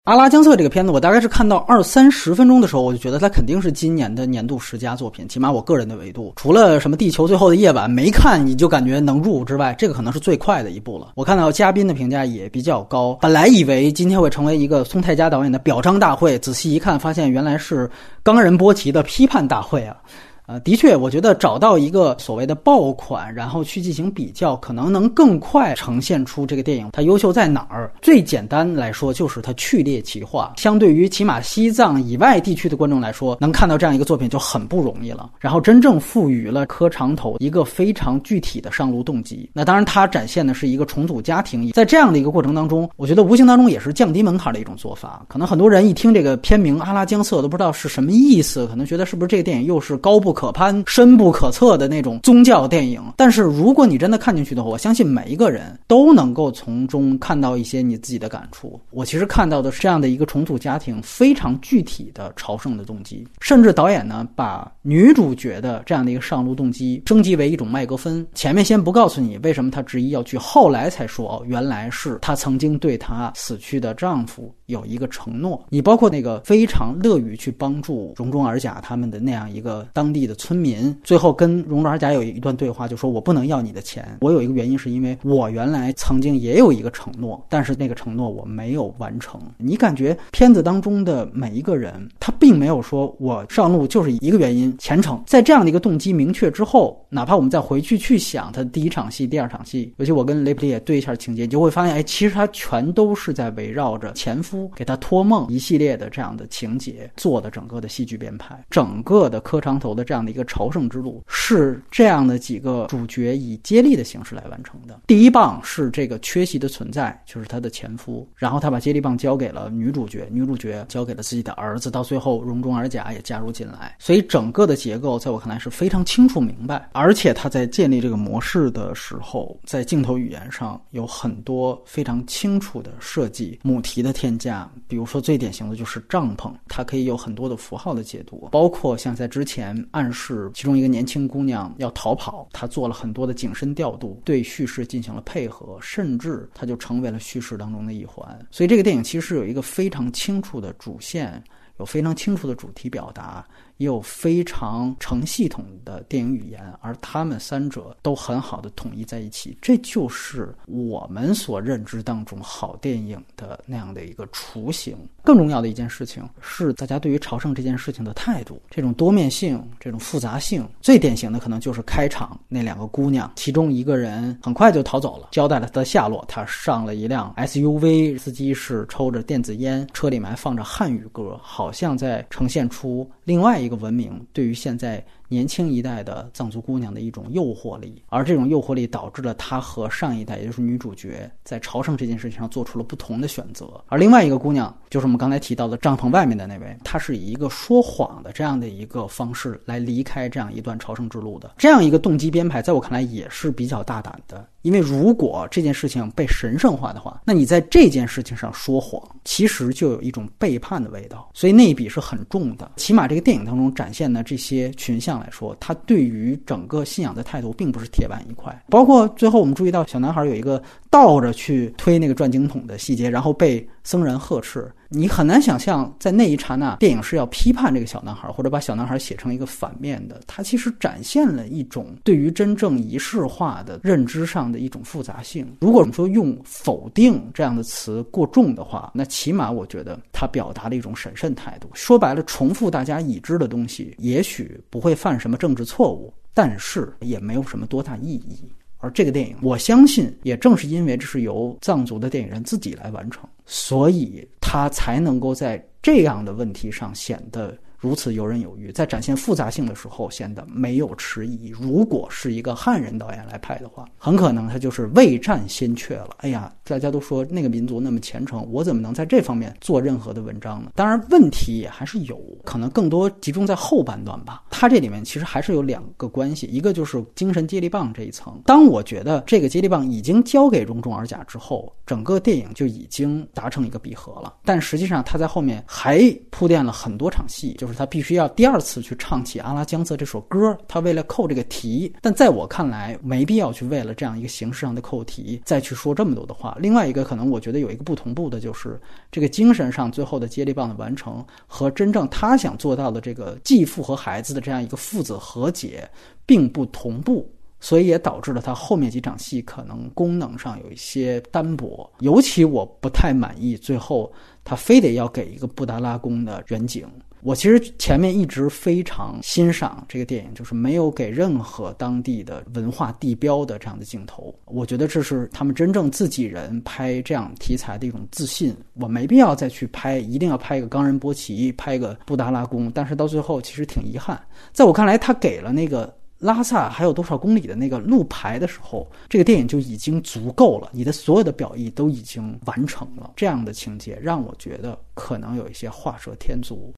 阿拉江策这个片子，我大概是看到20-30分钟的时候，我就觉得它肯定是今年的年度10佳作品，起码我个人的维度，除了什么地球最后的夜晚没看你就感觉能入之外，这个可能是最快的一部了。我看到嘉宾的评价也比较高，本来以为今天会成为一个松太家导演的表彰大会，仔细一看发现原来是冈仁波齐的批判大会啊。的确，我觉得找到一个所谓的爆款，然后去进行比较，可能能更快呈现出这个电影它优秀在哪儿。最简单来说，就是它去猎奇化。相对于起码西藏以外地区的观众来说，能看到这样一个作品就很不容易了。然后真正赋予了柯长头一个非常具体的上路动机。那当然，它展现的是一个重组家庭，在这样的一个过程当中，我觉得无形当中也是降低门槛的一种做法。可能很多人一听这个片名《阿拉江策》都不知道是什么意思，可能觉得是不是这个电影又是高不可攀、深不可测的那种宗教电影。但是如果你真的看进去的话，我相信每一个人都能够从中看到一些你自己的感触。我其实看到的是这样的一个重组家庭非常具体的朝圣的动机，甚至导演呢把女主角的这样的一个上路动机升级为一种麦格芬。前面先不告诉你为什么她执意要去，后来才说原来是她曾经对她死去的丈夫有一个承诺。你包括那个非常乐于去帮助荣中尔甲他们的那样一个当地的村民，最后跟荣中尔甲有一段对话，就说我不能要你的钱，我有一个原因是因为我原来曾经也有一个承诺，但是那个承诺我没有完成。你感觉片子当中的每一个人他并没有说我上路就是一个原因虔诚，在这样的一个动机明确之后，哪怕我们再回去想他第一场戏第二场戏，尤其我跟雷普利也对一下情节，你就会发现其实他全都是在围绕着前夫给他托梦一系列的这样的情节做的整个的戏剧编排。整个的柯长头的这样的一个朝圣之路是这样的几个主角以接力的形式来完成的。第一棒是这个缺席的存在，就是他的前夫，然后他把接力棒交给了女主角，女主角交给了自己的儿子，到最后荣中尔甲也加入进来。所以整个的结构在我看来是非常清楚明白，而且他在建立这个模式的时候，在镜头语言上有很多非常清楚的设计，母题的添加，比如说最典型的就是帐篷，它可以有很多的符号的解读，包括像在之前暗示其中一个年轻姑娘要逃跑，他做了很多的景深调度，对叙事进行了配合，甚至它就成为了叙事当中的一环。所以这个电影其实有一个非常清楚的主线，有非常清楚的主题表达，也有非常成系统的电影语言，而他们三者都很好的统一在一起。这就是我们所认知当中好电影的那样的一个雏形。更重要的一件事情是大家对于朝圣这件事情的态度，这种多面性，这种复杂性。最典型的可能就是开场那两个姑娘，其中一个人很快就逃走了，交代了她的下落，她上了一辆 SUV， 司机是抽着电子烟，车里面还放着汉语歌，好像在呈现出另外一个文明对于现在年轻一代的藏族姑娘的一种诱惑力，而这种诱惑力导致了她和上一代，也就是女主角在朝圣这件事情上做出了不同的选择。而另外一个姑娘就是我们刚才提到的帐篷外面的那位，她是以一个说谎的这样的一个方式来离开这样一段朝圣之路的。这样一个动机编排在我看来也是比较大胆的，因为如果这件事情被神圣化的话，那你在这件事情上说谎其实就有一种背叛的味道，所以那一笔是很重的。起码这个电影当中展现的这些群像来说，他对于整个信仰的态度并不是铁板一块。包括最后我们注意到小男孩有一个倒着去推那个转经筒的细节，然后被僧人呵斥，你很难想象在那一刹那电影是要批判这个小男孩，或者把小男孩写成一个反面的。它其实展现了一种对于真正仪式化的认知上的一种复杂性。如果我们说用否定这样的词过重的话，那起码我觉得它表达了一种审慎态度。说白了，重复大家已知的东西也许不会犯什么政治错误，但是也没有什么多大意义。而这个电影我相信也正是因为这是由藏族的电影人自己来完成，所以他才能够在这样的问题上显得如此游刃有余，在展现复杂性的时候显得没有迟疑。如果是一个汉人导演来拍的话，很可能他就是未战先怯了。哎呀，大家都说那个民族那么虔诚，我怎么能在这方面做任何的文章呢？当然问题也还是有，可能更多集中在后半段吧。它这里面其实还是有两个关系，一个就是精神接力棒这一层。当我觉得这个接力棒已经交给荣中尔甲之后，整个电影就已经达成一个闭合了，但实际上他在后面还铺垫了很多场戏，就是就是他必须要第二次去唱起阿拉江色这首歌，他为了扣这个题。但在我看来没必要去为了这样一个形式上的扣题再去说这么多的话。另外一个可能我觉得有一个不同步的，就是这个精神上最后的接力棒的完成和真正他想做到的这个继父和孩子的这样一个父子和解并不同步，所以也导致了他后面几场戏可能功能上有一些单薄。尤其我不太满意最后他非得要给一个布达拉宫的远景。我其实前面一直非常欣赏这个电影，就是没有给任何当地的文化地标的这样的镜头，我觉得这是他们真正自己人拍这样题材的一种自信。我没必要再去拍，一定要拍一个冈仁波齐，拍一个布达拉宫，但是到最后其实挺遗憾。在我看来，他给了那个拉萨还有多少公里的那个路牌的时候，这个电影就已经足够了，你的所有的表意都已经完成了。这样的情节让我觉得可能有一些画蛇添足。